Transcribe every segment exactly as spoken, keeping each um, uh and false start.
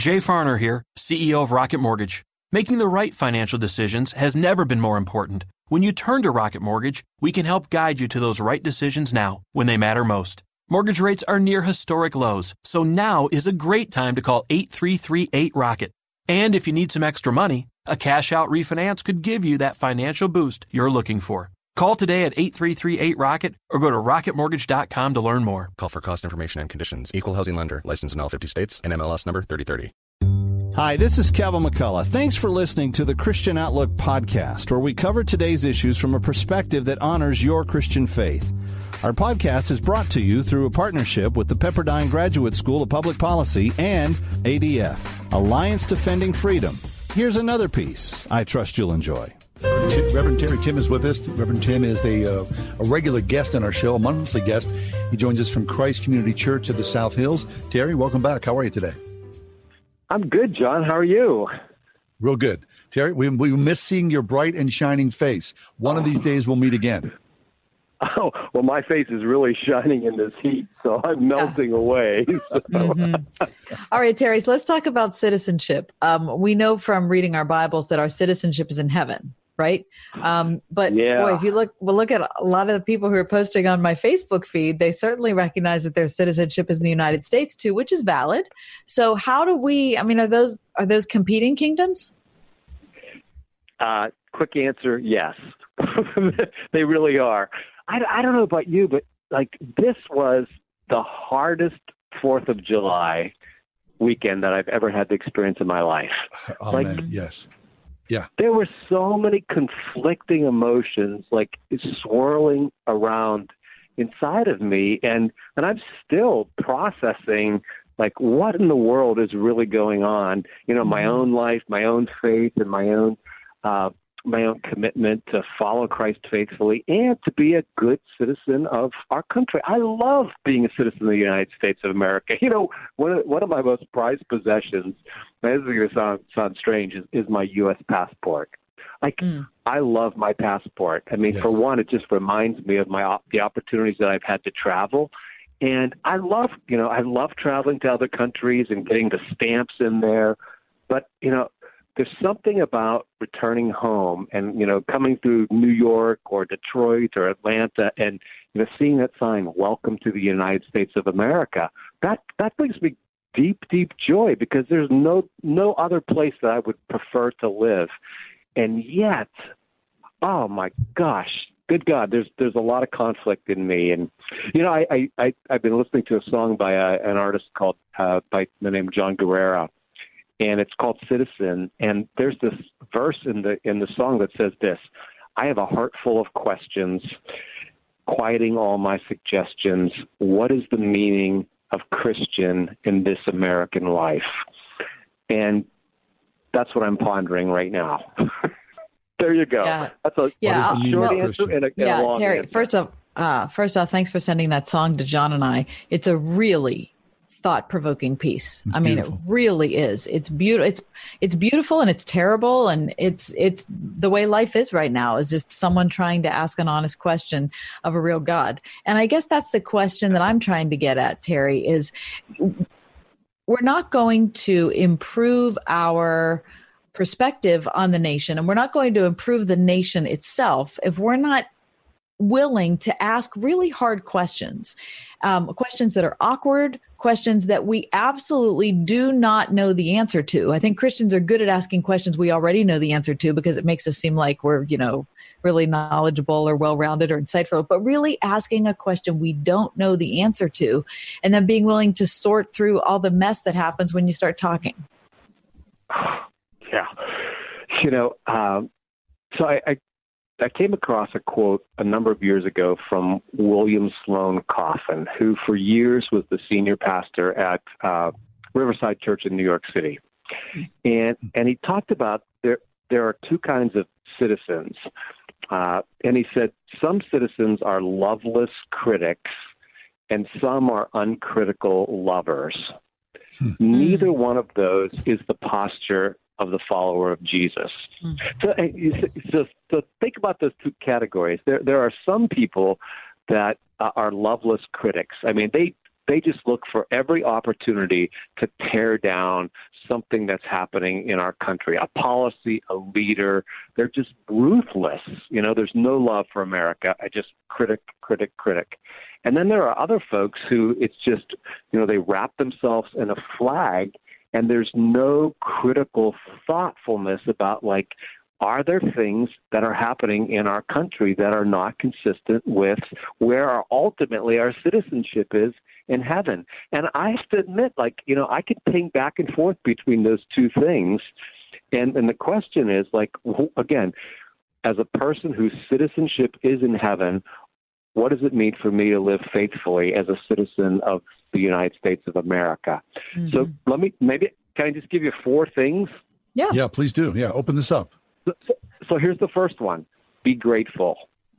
Jay Farner here, C E O of Rocket Mortgage. Making the right financial decisions has never been more important. When you turn to Rocket Mortgage, we can help guide you to those right decisions now, when they matter most. Mortgage rates are near historic lows, so now is a great time to call eight three three eight ROCKET. And if you need some extra money, a cash-out refinance could give you that financial boost you're looking for. Call today at eight three three eight ROCKET or go to rocket mortgage dot com to learn more. Call for cost information and conditions. Equal housing lender. Licensed in all fifty states and M L S number thirty thirty. Hi, this is Kevin McCullough. Thanks for listening to the Christian Outlook podcast, where we cover today's issues from a perspective that honors your Christian faith. Our podcast is brought to you through a partnership with the Pepperdine Graduate School of Public Policy and A D F, Alliance Defending Freedom. Here's another piece I trust you'll enjoy. Reverend Terry Tim is with us. Reverend Tim is the, uh, a regular guest on our show, a monthly guest. He joins us from Christ Community Church of the South Hills. Terry, welcome back. How are you today? I'm good, John. How are you? Real good. Terry, we, we miss seeing your bright and shining face. One of these days we'll meet again. Oh, well, my face is really shining in this heat, so I'm melting yeah. away. So. Mm-hmm. All right, Terry, so let's talk about citizenship. Um, we know from reading our Bibles that our citizenship is in heaven, right? Um, but yeah. boy, if you look, well, look at a lot of the people who are posting on my Facebook feed, they certainly recognize that their citizenship is in the United States too, which is valid. So how do we, I mean, are those, are those competing kingdoms? Uh, quick answer, yes. They really are. I, I don't know about you, but like this was the hardest fourth of July weekend that I've ever had to experience in my life. Amen. Like, yes. Yeah. There were so many conflicting emotions like swirling around inside of me. And, and I'm still processing like what in the world is really going on, you know, mm-hmm. my own life, my own faith and my own, uh, my own commitment to follow Christ faithfully and to be a good citizen of our country. I love being a citizen of the United States of America. You know, one of, one of my most prized possessions, and this is going to sound, sound strange, is, is my U S passport. Like, mm. I love my passport. I mean, yes. for one, it just reminds me of my the opportunities that I've had to travel. And I love, you know, I love traveling to other countries and getting the stamps in there. But, you know, there's something about returning home and, you know, coming through New York or Detroit or Atlanta and, you know, seeing that sign, welcome to the United States of America. That that brings me deep, deep joy because there's no no other place that I would prefer to live. And yet, oh, my gosh, good God, there's there's a lot of conflict in me. And, you know, I, I, I, I've been listening to a song by a, an artist called, uh, by the name John Guerrero. And it's called Citizen. And there's this verse in the in the song that says this: I have a heart full of questions, quieting all my suggestions. What is the meaning of Christian in this American life? And that's what I'm pondering right now. There you go. Yeah. That's a, yeah. a short well, answer and a, and yeah, a long Terry, answer. First off, uh, first off, thanks for sending that song to John and I. It's a really thought-provoking piece. It's I mean, beautiful. It really is. It's beautiful. It's it's beautiful and it's terrible, and it's it's the way life is right now. Is just someone trying to ask an honest question of a real God. And I guess that's the question that I'm trying to get at, Terry. Is we're not going to improve our perspective on the nation, and we're not going to improve the nation itself if we're not willing to ask really hard questions, um, questions that are awkward, questions that we absolutely do not know the answer to. I think Christians are good at asking questions we already know the answer to because it makes us seem like we're, you know, really knowledgeable or well-rounded or insightful, but really asking a question we don't know the answer to, and then being willing to sort through all the mess that happens when you start talking. Yeah. You know, um, so I, I I came across a quote a number of years ago from William Sloane Coffin, who for years was the senior pastor at uh, Riverside Church in New York City. And and he talked about there there are two kinds of citizens. Uh, and he said some citizens are loveless critics and some are uncritical lovers. Hmm. Neither one of those is the posture of the follower of Jesus. Mm. So, so, so think about those two categories. There, there are some people that uh, are loveless critics. I mean, they they just look for every opportunity to tear down something that's happening in our country, a policy, a leader. They're just ruthless. You know, there's no love for America. I just critic, critic, critic. And then there are other folks who it's just, you know, they wrap themselves in a flag, and there's no critical thoughtfulness about, like, are there things that are happening in our country that are not consistent with where our, ultimately our citizenship is in heaven? And I have to admit, like, you know, I could ping back and forth between those two things. And, and the question is, like, again, as a person whose citizenship is in heaven, what does it mean for me to live faithfully as a citizen of the United States of America? Mm-hmm. So let me, maybe, can I just give you four things? Yeah. Yeah, please do. Yeah, open this up. So, so here's the first one. Be grateful.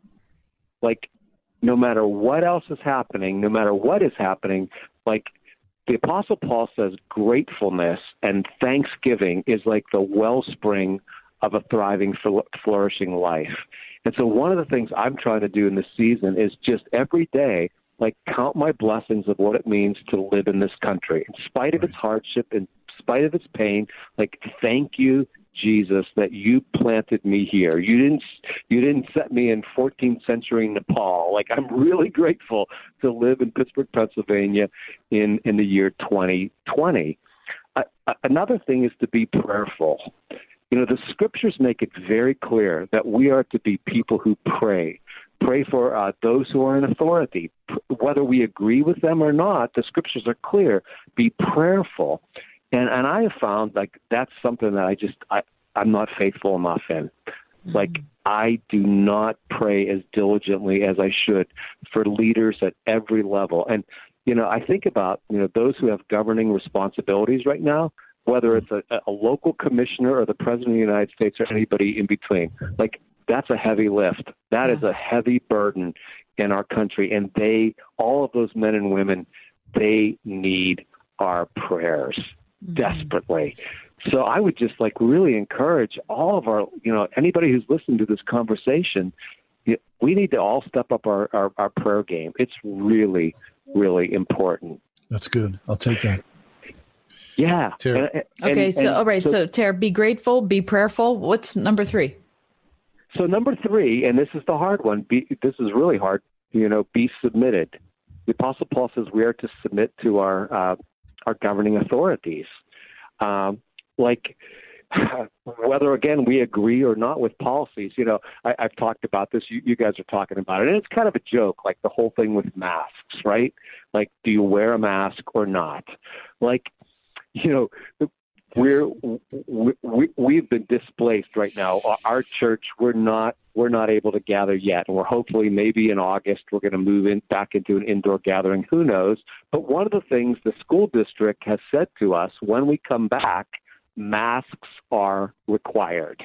Like, no matter what else is happening, no matter what is happening, like the Apostle Paul says, gratefulness and thanksgiving is like the wellspring of a thriving, flourishing life. And so one of the things I'm trying to do in this season is just every day, like, count my blessings of what it means to live in this country. In spite of its hardship, in spite of its pain, like, thank you, Jesus, that you planted me here. You didn't you didn't set me in fourteenth century Nepal. Like, I'm really grateful to live in Pittsburgh, Pennsylvania in, in the year twenty twenty. Uh, another thing is to be prayerful. You know, the scriptures make it very clear that we are to be people who pray. Pray for uh, those who are in authority. Whether we agree with them or not, the scriptures are clear. Be prayerful. And and I have found, like, that's something that I just, I, I'm not faithful enough in. Mm-hmm. Like, I do not pray as diligently as I should for leaders at every level. And, you know, I think about, you know, those who have governing responsibilities right now, whether it's a, a local commissioner or the president of the United States or anybody in between. Like, that's a heavy lift. That yeah. is a heavy burden in our country. And they, all of those men and women, they need our prayers. Mm-hmm. Desperately. So I would just like really encourage all of our, you know, anybody who's listening to this conversation, we need to all step up our, our, our prayer game. It's really, really important. That's good. I'll take that. Yeah. And, and, okay. So, and, all right. So, so Tara, be grateful, be prayerful. What's number three? So number three, and this is the hard one. Be, this is really hard. You know, be submitted. The Apostle Paul says we are to submit to our, uh, our governing authorities. Um, like whether, again, we agree or not with policies, you know, I, I've talked about this, you, you guys are talking about it, and it's kind of a joke, like the whole thing with masks, right? Like, do you wear a mask or not? Like, you know, we're, we, we, we've been displaced right now. Our church, we're not, we're not able to gather yet. And we're hopefully maybe in August, we're going to move in back into an indoor gathering. Who knows? But one of the things the school district has said to us, when we come back, masks are required.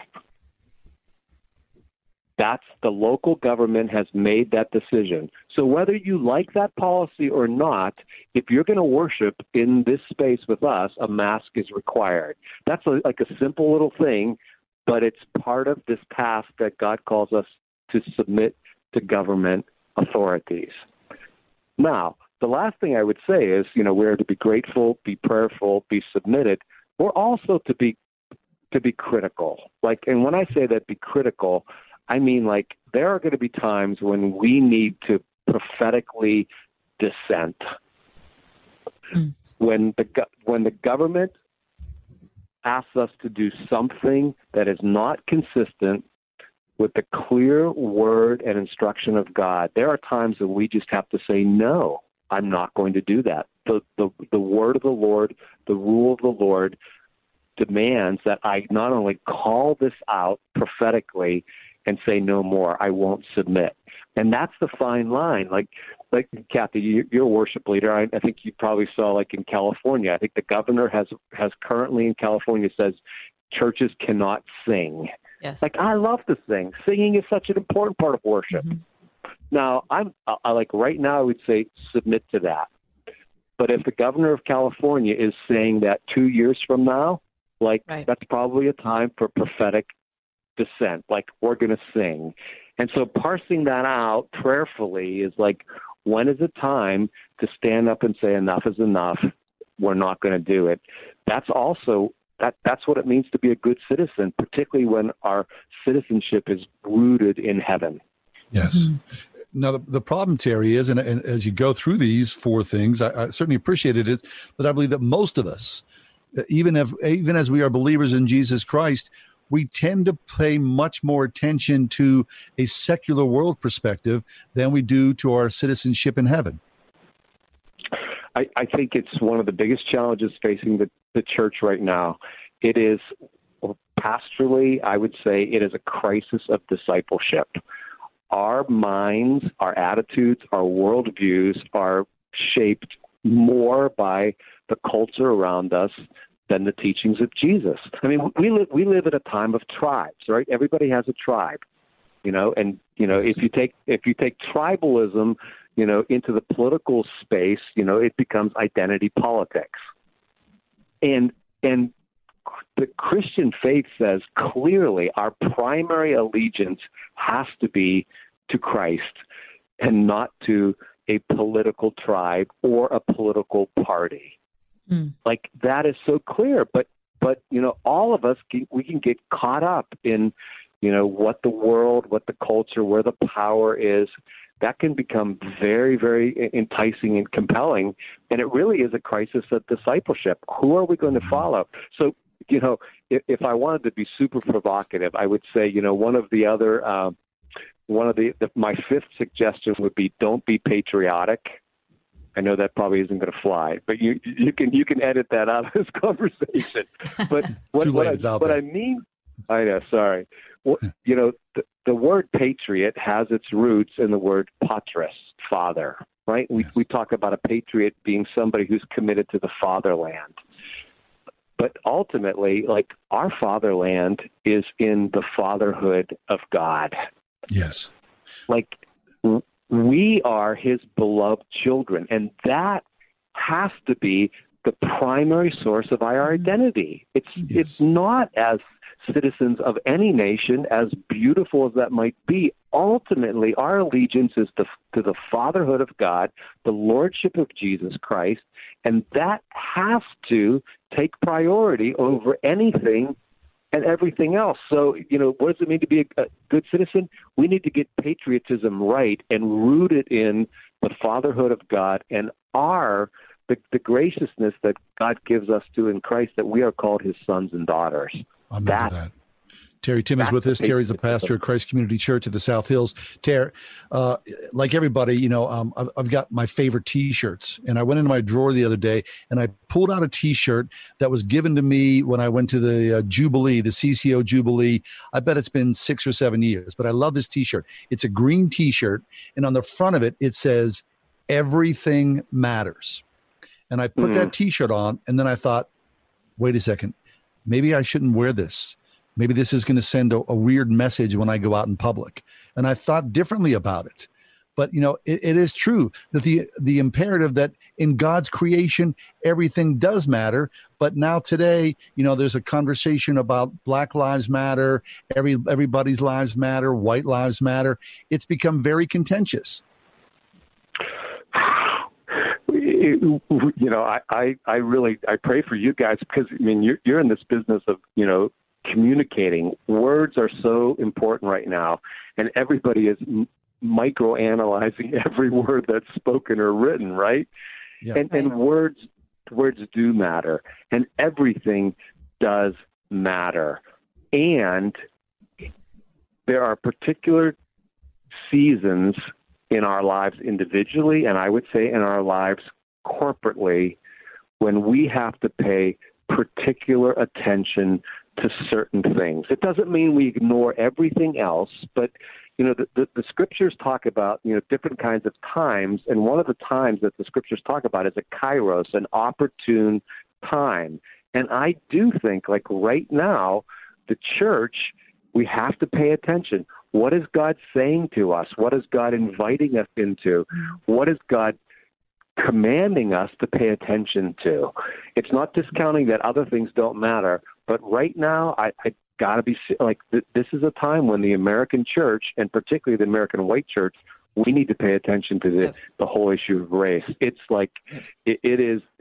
That's the local government has made that decision. So whether you like that policy or not, if you're going to worship in this space with us, a mask is required. That's a, like a simple little thing, but it's part of this path that God calls us to submit to government authorities. Now, the last thing I would say is, you know, we're to be grateful, be prayerful, be submitted. We're also to be to be critical. Like, and when I say that, be critical, I mean, like, there are going to be times when we need to prophetically dissent. Mm. When the when the government asks us to do something that is not consistent with the clear word and instruction of God, there are times that we just have to say, no, I'm not going to do that. The, the, the word of the Lord, the rule of the Lord demands that I not only call this out prophetically and say no more, I won't submit. And that's the fine line. Like, like Kathy, you, you're a worship leader. I, I think you probably saw, like in California, I think the governor has has currently in California says churches cannot sing. Yes. Like, I love to sing. Singing is such an important part of worship. Mm-hmm. Now, I'm I, like right now I would say submit to that. But if the governor of California is saying that two years from now, like right. that's probably a time for prophetic dissent, like we're going to sing. And so parsing that out prayerfully is like, when is it time to stand up and say enough is enough we're not going to do it. That's also that that's what it means to be a good citizen, particularly when our citizenship is rooted in heaven. Yes. Mm-hmm. Now, the, the problem, Terry, is, and, and as you go through these four things, I, I certainly appreciated it, but I believe that most of us, even if even as we are believers in Jesus Christ, we tend to pay much more attention to a secular world perspective than we do to our citizenship in heaven. I, I think it's one of the biggest challenges facing the, the church right now. It is, pastorally, I would say it is a crisis of discipleship. Our minds, our attitudes, our worldviews are shaped more by the culture around us than the teachings of Jesus. I mean, we live we live at a time of tribes, right? Everybody has a tribe, you know, and you know, if you take if you take tribalism, you know, into the political space, you know, it becomes identity politics. And and the Christian faith says clearly our primary allegiance has to be to Christ and not to a political tribe or a political party. Mm. Like, that is so clear. But, but you know, all of us, can, we can get caught up in, you know, what the world, what the culture, where the power is. That can become very, very enticing and compelling. And it really is a crisis of discipleship. Who are we going to follow? So, you know, if, if I wanted to be super provocative, I would say, you know, one of the other, uh, one of the, the, my fifth suggestion would be don't be patriotic. I know that probably isn't going to fly, but you you can you can edit that out of this conversation. But what, what, I, what I mean, I know, sorry. Well, you know, the, the word patriot has its roots in the word patris, father, right? We yes. we talk about a patriot being somebody who's committed to the fatherland. But ultimately, like, our fatherland is in the fatherhood of God. Yes. Like, we are his beloved children, and that has to be the primary source of our identity. It's yes. it's not as citizens of any nation, as beautiful as that might be. Ultimately, our allegiance is to, to the fatherhood of God, the lordship of Jesus Christ, and that has to take priority over anything and everything else. So, you know, what does it mean to be a, a good citizen? We need to get patriotism right and root it in the fatherhood of God and our the, the graciousness that God gives us to in Christ, that we are called his sons and daughters. I'm that, that. Terry Tim is with us. Terry's the pastor at Christ Community Church at the South Hills. Terry, uh, like everybody, you know, um, I've, I've got my favorite T-shirts, and I went into my drawer the other day, and I pulled out a T-shirt that was given to me when I went to the uh, Jubilee, the C C O Jubilee. I bet it's been six or seven years, but I love this T-shirt. It's a green T-shirt, and on the front of it, it says, "Everything matters." And I put mm-hmm. that T-shirt on, and then I thought, wait a second, maybe I shouldn't wear this. Maybe this is going to send a, a weird message when I go out in public. And I thought differently about it. But, you know, it, it is true that the the imperative that in God's creation, everything does matter. But now today, you know, there's a conversation about Black Lives Matter, every everybody's lives matter, white lives matter. It's become very contentious. You know, I, I, I really, I pray for you guys because, I mean, you're, you're in this business of, you know, communicating. Words are so important right now, and everybody is m- micro-analyzing every word that's spoken or written, right? Yeah. And, and words, words do matter, and everything does matter. And there are particular seasons in our lives individually, and I would say in our lives corporately, when we have to pay particular attention to certain things. It doesn't mean we ignore everything else, but, you know, the, the, the scriptures talk about, you know, different kinds of times, and one of the times that the scriptures talk about is a kairos, an opportune time. And I do think, like right now, the church, we have to pay attention. What is God saying to us? What is God inviting us into? What is God commanding us to pay attention to? It's not discounting that other things don't matter, but right now, I, I got to be like, th- this is a time when the American church, and particularly the American white church, we need to pay attention to the, the whole issue of race. It's like, it, it is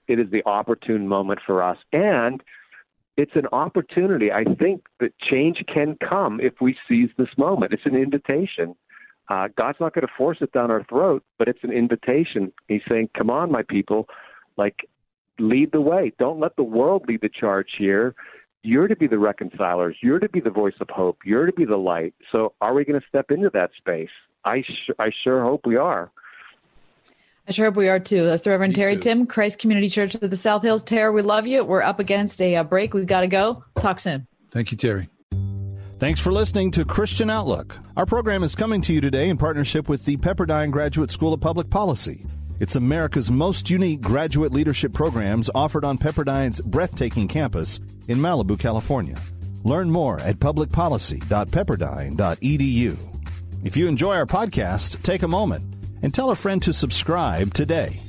it is the opportune moment for us. And it's an opportunity. I think that change can come if we seize this moment. It's an invitation. Uh, God's not going to force it down our throat, but it's an invitation. He's saying, come on, my people, like, lead the way. Don't let the world lead the charge here. You're to be the reconcilers. You're to be the voice of hope. You're to be the light. So are we going to step into that space? I, sh- I sure hope we are. I sure hope we are too. That's the Reverend Me Terry too. Tim, Christ Community Church of the South Hills. Tara, we love you. We're up against a, a break. We've got to go. Talk soon. Thank you, Terry. Thanks for listening to Christian Outlook. Our program is coming to you today in partnership with the Pepperdine Graduate School of Public Policy. It's America's most unique graduate leadership programs offered on Pepperdine's breathtaking campus in Malibu, California. Learn more at public policy dot pepperdine dot e d u. If you enjoy our podcast, take a moment and tell a friend to subscribe today.